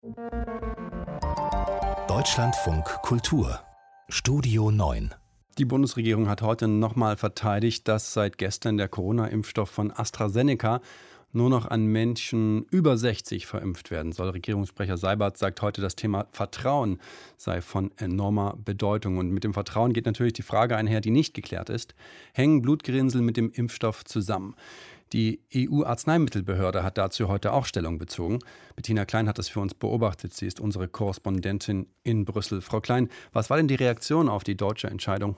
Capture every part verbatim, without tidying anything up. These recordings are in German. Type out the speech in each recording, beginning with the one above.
Deutschlandfunk Kultur Studio neun. Die Bundesregierung hat heute nochmal verteidigt, dass seit gestern der Corona-Impfstoff von AstraZeneca nur noch an Menschen über sechzig verimpft werden soll. Regierungssprecher Seibert sagt heute, das Thema Vertrauen sei von enormer Bedeutung. Und mit dem Vertrauen geht natürlich die Frage einher, die nicht geklärt ist. Hängen Blutgerinnsel mit dem Impfstoff zusammen? Die E U-Arzneimittelbehörde hat dazu heute auch Stellung bezogen. Bettina Klein hat das für uns beobachtet. Sie ist unsere Korrespondentin in Brüssel. Frau Klein, was war denn die Reaktion auf die deutsche Entscheidung?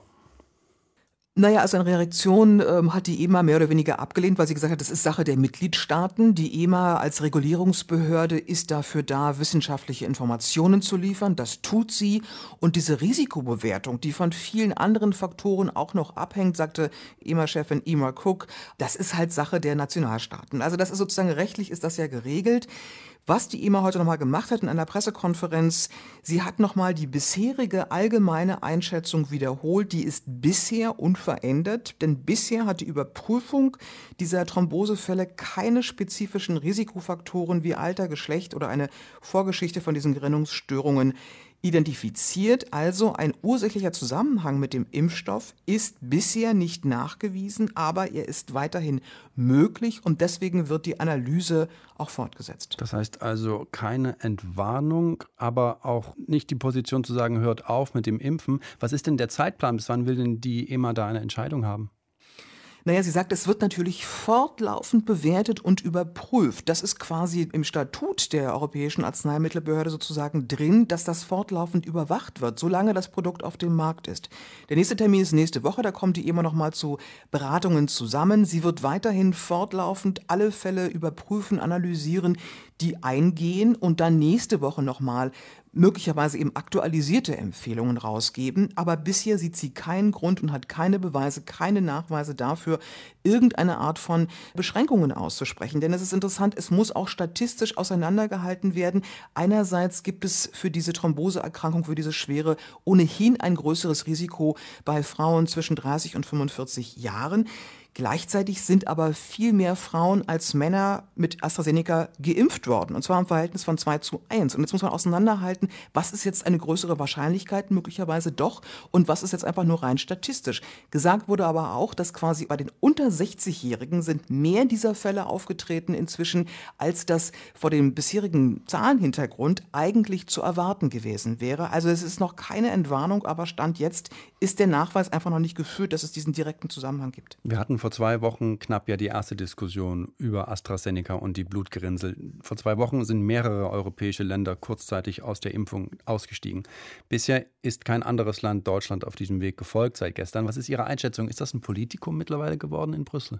Naja, also eine Reaktion ähm, hat die E M A mehr oder weniger abgelehnt, weil sie gesagt hat, das ist Sache der Mitgliedstaaten. Die E M A als Regulierungsbehörde ist dafür da, wissenschaftliche Informationen zu liefern. Das tut sie. Und diese Risikobewertung, die von vielen anderen Faktoren auch noch abhängt, sagte E M A-Chefin Emer Cook, das ist halt Sache der Nationalstaaten. Also das ist sozusagen rechtlich ist das ja geregelt. Was die E M A heute nochmal gemacht hat in einer Pressekonferenz, sie hat nochmal die bisherige allgemeine Einschätzung wiederholt. Die ist bisher unverändert, denn bisher hat die Überprüfung dieser Thrombosefälle keine spezifischen Risikofaktoren wie Alter, Geschlecht oder eine Vorgeschichte von diesen Gerinnungsstörungen identifiziert. Also ein ursächlicher Zusammenhang mit dem Impfstoff ist bisher nicht nachgewiesen, aber er ist weiterhin möglich und deswegen wird die Analyse auch fortgesetzt. Das heißt also keine Entwarnung, aber auch nicht die Position zu sagen, hört auf mit dem Impfen. Was ist denn der Zeitplan? Bis wann will denn die E M A da eine Entscheidung haben? Naja, sie sagt, es wird natürlich fortlaufend bewertet und überprüft. Das ist quasi im Statut der Europäischen Arzneimittelbehörde sozusagen drin, dass das fortlaufend überwacht wird, solange das Produkt auf dem Markt ist. Der nächste Termin ist nächste Woche, da kommt die E M A nochmal zu Beratungen zusammen. Sie wird weiterhin fortlaufend alle Fälle überprüfen, analysieren, die eingehen und dann nächste Woche nochmal möglicherweise eben aktualisierte Empfehlungen rausgeben. Aber bisher sieht sie keinen Grund und hat keine Beweise, keine Nachweise dafür, irgendeine Art von Beschränkungen auszusprechen. Denn es ist interessant, es muss auch statistisch auseinandergehalten werden. Einerseits gibt es für diese Thromboseerkrankung, für diese Schwere, ohnehin ein größeres Risiko bei Frauen zwischen dreißig und fünfundvierzig Jahren. Gleichzeitig sind aber viel mehr Frauen als Männer mit AstraZeneca geimpft worden, und zwar im Verhältnis von zwei zu eins. Und jetzt muss man auseinanderhalten, was ist jetzt eine größere Wahrscheinlichkeit möglicherweise doch und was ist jetzt einfach nur rein statistisch. Gesagt wurde aber auch, dass quasi bei den unter sechzig-Jährigen sind mehr dieser Fälle aufgetreten inzwischen, als das vor dem bisherigen Zahlenhintergrund eigentlich zu erwarten gewesen wäre. Also es ist noch keine Entwarnung, aber Stand jetzt ist der Nachweis einfach noch nicht geführt, dass es diesen direkten Zusammenhang gibt. Wir hatten vor zwei Wochen knapp ja die erste Diskussion über AstraZeneca und die Blutgerinnsel. Vor zwei Wochen sind mehrere europäische Länder kurzzeitig aus der Impfung ausgestiegen. Bisher ist kein anderes Land Deutschland auf diesem Weg gefolgt seit gestern. Was ist Ihre Einschätzung? Ist das ein Politikum mittlerweile geworden in Brüssel?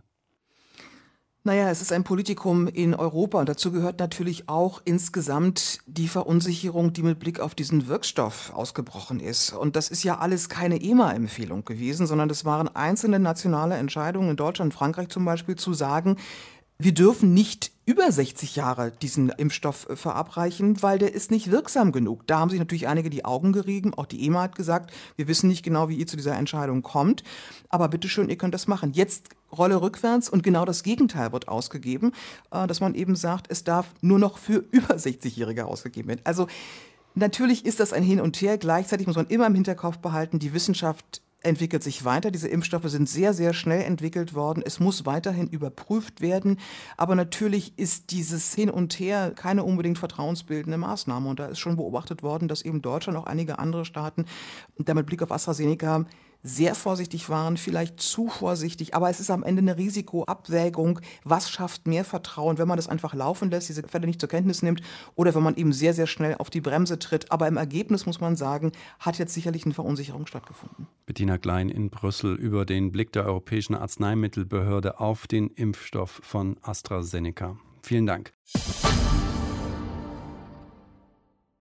Naja, es ist ein Politikum in Europa und dazu gehört natürlich auch insgesamt die Verunsicherung, die mit Blick auf diesen Wirkstoff ausgebrochen ist. Und das ist ja alles keine E M A-Empfehlung gewesen, sondern das waren einzelne nationale Entscheidungen in Deutschland, Frankreich zum Beispiel, zu sagen, wir dürfen nicht über sechzig Jahre diesen Impfstoff verabreichen, weil der ist nicht wirksam genug. Da haben sich natürlich einige die Augen gerieben. Auch die E M A hat gesagt, wir wissen nicht genau, wie ihr zu dieser Entscheidung kommt. Aber bitteschön, ihr könnt das machen. Jetzt Rolle rückwärts und genau das Gegenteil wird ausgegeben, dass man eben sagt, es darf nur noch für über sechzig-Jährige ausgegeben werden. Also natürlich ist das ein Hin und Her. Gleichzeitig muss man immer im Hinterkopf behalten, die Wissenschaft entwickelt sich weiter. Diese Impfstoffe sind sehr, sehr schnell entwickelt worden. Es muss weiterhin überprüft werden. Aber natürlich ist dieses Hin und Her keine unbedingt vertrauensbildende Maßnahme. Und da ist schon beobachtet worden, dass eben Deutschland, auch einige andere Staaten, da mit Blick auf AstraZeneca sehr vorsichtig waren, vielleicht zu vorsichtig, aber es ist am Ende eine Risikoabwägung, was schafft mehr Vertrauen, wenn man das einfach laufen lässt, diese Fälle nicht zur Kenntnis nimmt oder wenn man eben sehr, sehr schnell auf die Bremse tritt. Aber im Ergebnis muss man sagen, hat jetzt sicherlich eine Verunsicherung stattgefunden. Bettina Klein in Brüssel über den Blick der Europäischen Arzneimittelbehörde auf den Impfstoff von AstraZeneca. Vielen Dank.